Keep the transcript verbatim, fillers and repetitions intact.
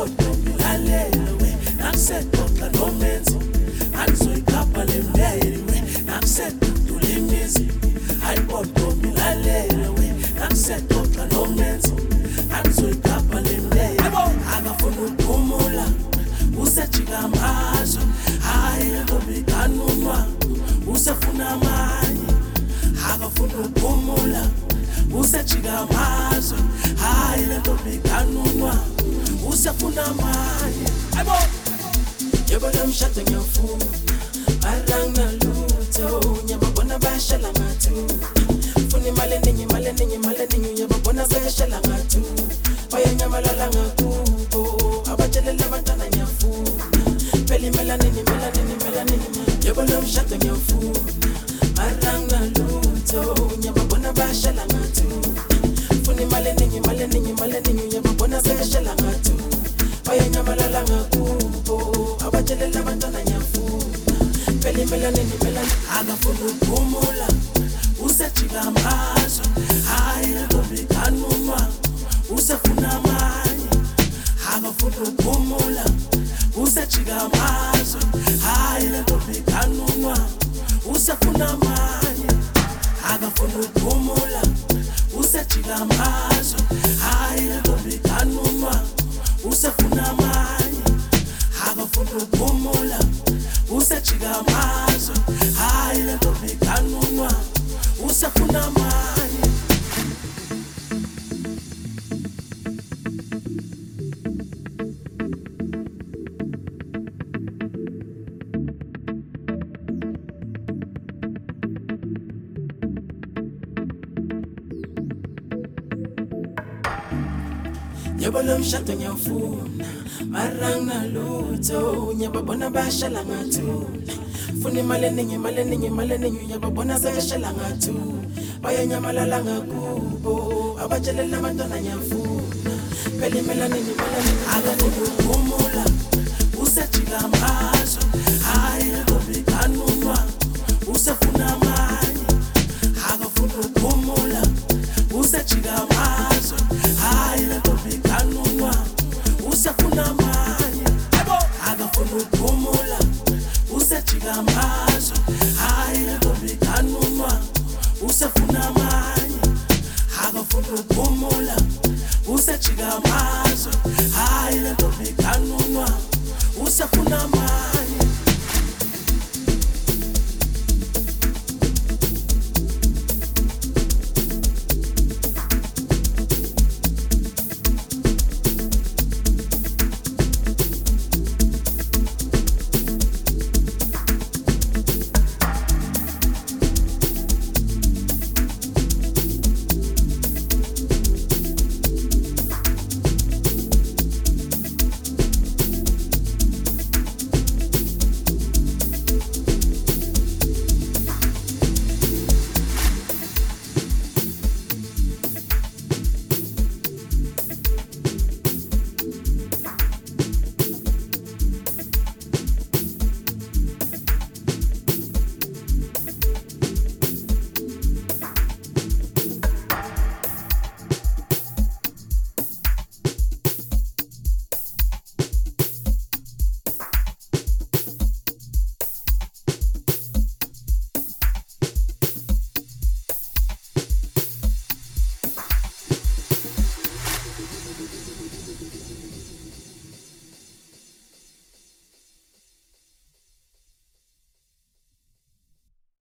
ayibontombi lalela we nakusedoxa nomenzi angizoyikhapha le mbeyeli we nakusedudula imizi ayibontombi lalela we nakusedoxa nomenzi angizoyikhapha le mbeyeli akafuna ukuphumula usejika amazwe hayi lentombi kanunwa usefuna amanye akafuna ukuphumula usejika amazwe hayi lentombi kanunwa usefuna amanye ayibona yebo lamshado ngiyafuna aranga lutho nyababona bayashala ngathu funa imali eningi imali eningi imali eningi yababona bayashala ngathu bayanyamalala ngakubo abatshelela abantwana ngiyafuna phela imelanini imelanini imelanini yebo lamshado ngiyafuna aranga lutho nyababona bayashala ngathu funa imali eningi imali eningi imali eningi yababona bayashala ngathu bayanyamalala ngakubo abatshelela abantwana ngiyafuna phela imelanini imelanini akafuna ukuphumula usejika amazwe hayi lentombi kanunwa usefuna amanye akafuna ukuphumula usejika amazwe hayi lentombi kanunwa usefuna amanye akafuna ukuphumula usejika amazwe hayi lentombi kanunwa usefuna amanye akafuna ukuphumula usejika amazwe hayi lentombi kanunwa usefuna amanye yebo lamshado ngiyafuna maranga lutho nyababona bayashala ngathu funa imali eningi imali eningi imali eningi yababona bayashala ngathu bayanyamalala ngakubo abatshelela abantwana ngiyafuna phela imelanini imelanini akafuna